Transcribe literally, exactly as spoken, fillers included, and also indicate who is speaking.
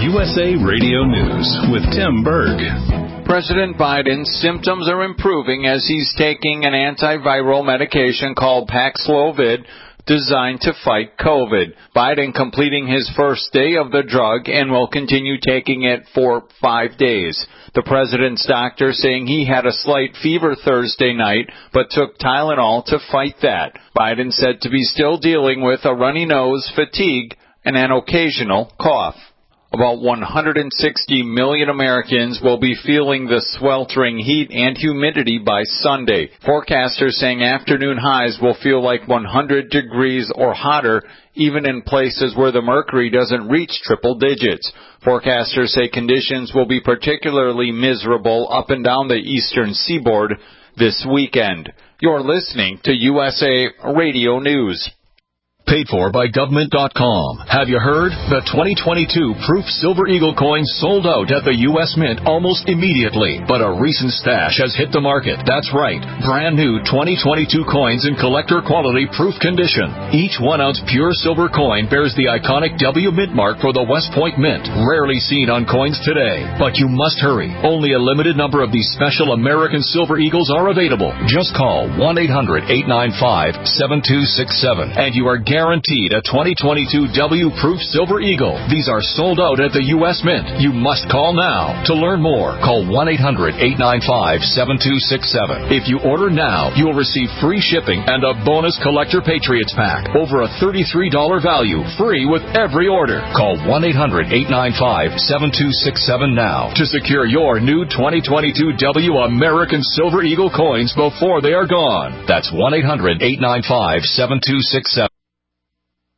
Speaker 1: U S A Radio News with Tim Berg.
Speaker 2: President Biden's symptoms are improving as he's taking an antiviral medication called Paxlovid, designed to fight COVID. Biden completing his first day of the drug and will continue taking it for five days. The president's doctor saying he had a slight fever Thursday night, but took Tylenol to fight that. Biden said to be still dealing with a runny nose, fatigue, and an occasional cough. About one hundred sixty million Americans will be feeling the sweltering heat and humidity by Sunday. Forecasters saying afternoon highs will feel like one hundred degrees or hotter, even in places where the mercury doesn't reach triple digits. Forecasters say conditions will be particularly miserable up and down the eastern seaboard this weekend. You're listening to U S A Radio News.
Speaker 3: Paid for by government dot com. Have you heard? The twenty twenty-two Proof Silver Eagle coins sold out at the U S Mint almost immediately, but a recent stash has hit the market. That's right. Brand new twenty twenty-two coins in collector quality proof condition. Each one ounce pure silver coin bears the iconic W Mint mark for the West Point Mint, rarely seen on coins today. But you must hurry. Only a limited number of these special American Silver Eagles are available. Just call one eight hundred eight nine five seven two six seven and you are guaranteed Guaranteed a twenty twenty-two W Proof Silver Eagle. These are sold out at the U S Mint. You must call now. To learn more, call one eight hundred eight nine five seven two six seven. If you order now, you will receive free shipping and a bonus Collector Patriots Pack. Over a thirty-three dollars value, free with every order. Call one eight hundred eight nine five seven two six seven now to secure your new twenty twenty-two W American Silver Eagle coins before they are gone. That's one eight hundred eight nine five seven two six seven.